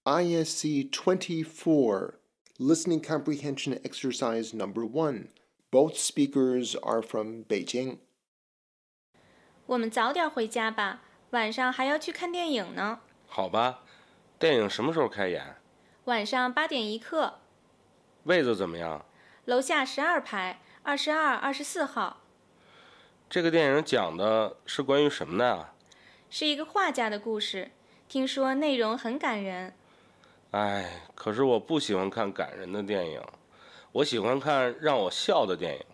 ISC 24, Listening Comprehension Exercise Number 1. Both speakers are from Beijing. 我们早点回家吧，晚上还要去看电影呢。 好吧，电影什么时候开演？ 晚上8点一刻。 位子怎么样？ 楼下12排，22、24号。 这个电影讲的是关于什么的啊？ 是一个画家的故事，听说内容很感人。 可是我不喜欢看感人的电影，我喜欢看让我笑的电影。